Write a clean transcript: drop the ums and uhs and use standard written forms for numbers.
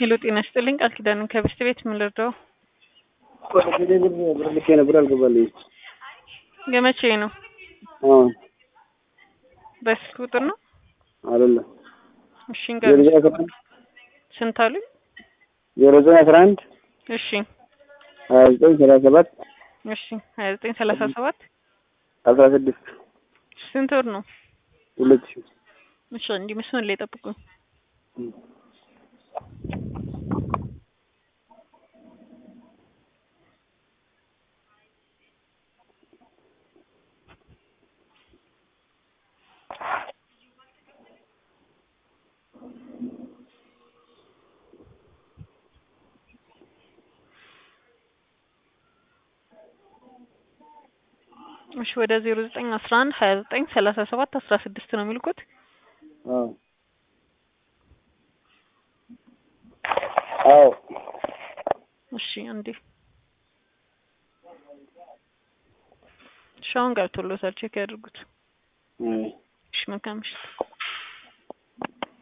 ሄሎ ጤና ይስጥልኝ ቃል ኪዳንን ከብስት ቤት ምን ልርዳው? ወደ ብር ልኬ ነበር አልገባልኝ። የመቼ ነው? አዎ በስልክ ቁጥር ነው አይደለም። እሺ እንገር ስንት አሉኝ? 0911 እሺ 2937 እሺ 2937 16 ስንት ወር ነው? 2000 እሺ እንዲህ መስመር ላይ ጠብቁኝ። እሺ ወደ 0911 2937 16 ነው የሚልኩት? አዎ አዎ እሺ አንዴ ሻውን ገብቶሎታል ቼክ ያድርጉት። እሺ መልካም ምሽት።